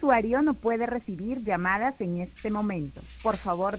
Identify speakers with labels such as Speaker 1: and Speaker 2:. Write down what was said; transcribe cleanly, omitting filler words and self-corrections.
Speaker 1: usuario no puede recibir llamadas en este momento. Por favor,